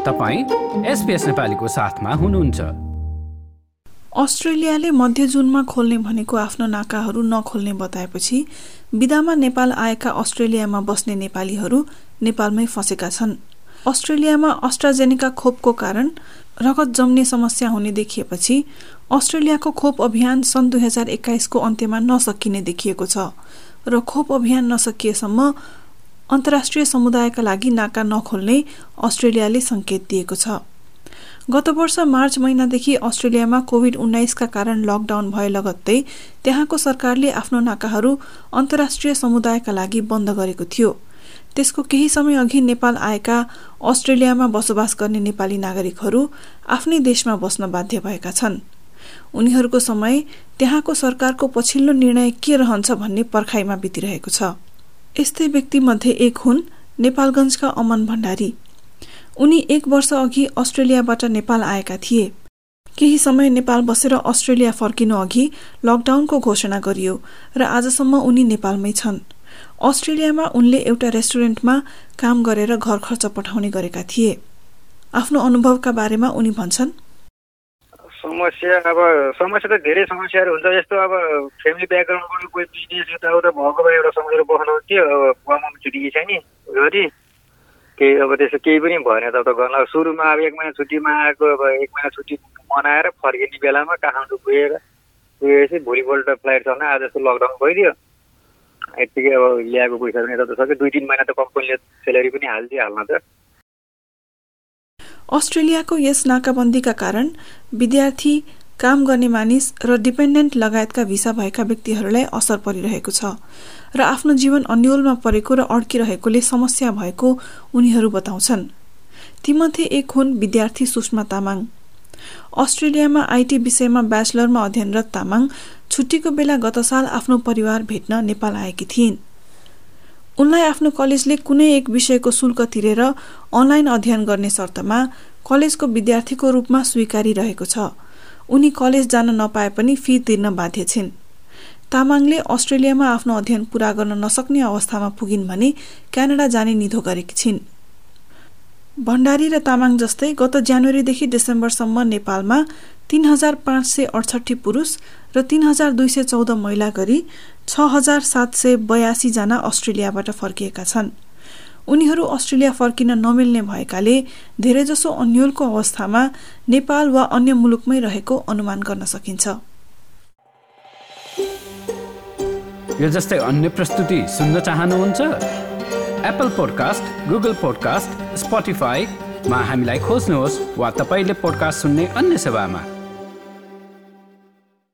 तपाईं SBS नेपालीको साथमा हुनुहुन्छ। अस्ट्रेलियाले मध्य जुनमा खोल्ने भनेको आफ्नो नाकाहरू नखोल्ने बताएपछि बिदामा नेपाल आएका अस्ट्रेलियामा बस्ने नेपालीहरू नेपालमै फँसेका छन्। अस्ट्रेलियामा अस्ट्राजेनेका खोपको कारण रगत जम्ने समस्या हुने देखिएपछि अस्ट्रेलियाको खोप अभियान सन् 2021 को अन्त्यमा नसकिने देखिएको छ र खोप अभियान नसकिएसम्म अन्तर्राष्ट्रिय समुदायका लागि नाका नखोल्ने अस्ट्रेलियाले संकेत दिएको छ। गत वर्ष मार्च महिनादेखि अस्ट्रेलियामा कोभिड-19 का कारण लकडाउन भए लगत्तै त्यहाँको सरकारले आफ्नो नाकाहरू अन्तर्राष्ट्रिय समुदायका लागि बन्द गरेको थियो। त्यसको केही समय अघि नेपाल आएका अस्ट्रेलियामा बसोबास गर्ने नेपाली नागरिकहरू आफ्नै देशमा बस्न बाध्य भएका छन्। उनीहरूको समय त्यहाँको सरकारको पछिल्लो निर्णय के रहन्छ भन्ने पर्खाइमा बितिरहेको छ। यस्तै व्यक्ति मध्ये एक हुन् नेपालगञ्जका अमन भण्डारी। उनी 1 वर्ष अघि अस्ट्रेलियाबाट नेपाल आएका थिए। केही समय नेपाल बसेर अस्ट्रेलिया फर्किनु अघि लकडाउनको घोषणा गरियो र आजसम्म उनी नेपालमै छन्। अस्ट्रेलियामा उनले एउटा रेस्टुरेन्टमा काम गरेर घर खर्च पठाउने गरेका थिए। आफ्नो अनुभवका बारेमा उनी भन्छन्, समस्या त धेरै समस्याहरू हुन्छ। जस्तो अब फ्यामिली ब्याकग्राउन्डबाट कोही बिजनेस यताउता भएको भए एउटा समस्या बस्नु थियो। अब बुवामा छुट्टी छैन घरि केही, अब त्यस्तो केही पनि भएन त गर्न। सुरुमा अब 1 महिना छुट्टीमा आएको, अब 1 महिना छुट्टी मनाएर फर्किने बेलामा काठमाडौँ पुगेपछि भोलिपल्ट फ्लाइट चल्न आज जस्तो लकडाउन भइदियो। यतिकै अब ल्याएको पैसा पनि यता त सक्यो। 2-3 महिना त कम्पनीले सेलेरी पनि हाल्न त। अस्ट्रेलियाको यस नाकाबन्दीका कारण विद्यार्थी, काम गर्ने मानिस र डिपेन्डेन्ट लगायतका भिसा भएका व्यक्तिहरूलाई असर परिरहेको छ र आफ्नो जीवन अन्योलमा परेको र अड्किरहेकोले समस्या भएको उनीहरू बताउँछन्। तीमध्ये एक हुन् विद्यार्थी सुषमा तामाङ। अस्ट्रेलियामा आईटी विषयमा ब्याचलरमा अध्ययनरत तामाङ छुट्टीको बेला गत साल आफ्नो परिवार भेट्न नेपाल आएकी थिइन्। उनलाई आफ्नो कलेजले कुनै एक विषयको शुल्क तिरेर अनलाइन अध्ययन गर्ने शर्तमा कलेजको विद्यार्थीको रूपमा स्वीकारी रहेको छ। उनी कलेज जान नपाए पनि फी तिर्न बाध्य छिन्। तामाङले अस्ट्रेलियामा आफ्नो अध्ययन पूरा गर्न नसक्ने अवस्थामा पुगिन् भने क्यानाडा जाने निधो गरेकी छिन्। भण्डारी र तामाङ जस्तै गत जनवरीदेखि डिसेम्बरसम्म नेपालमा 3568 पुरुष र 3214 महिला गरी 6782 जना अस्ट्रेलियाबाट फर्किएका छन्। उनीहरू अस्ट्रेलिया फर्किन नमिल्ने भएकाले धेरैजसो अन्योलको अवस्थामा नेपाल वा अन्य मुलुकमै रहेको अनुमान गर्न सकिन्छ। यो जस्तै अन्य प्रस्तुति सुन्न चाहनुहुन्छ? एप्पल पोडकास्ट, गुगल पोडकास्ट, स्पोटिफाईमा हामीलाई खोज्नुहोस् वा तपाईले पोडकास्ट सुन्ने अन्य सेवामा।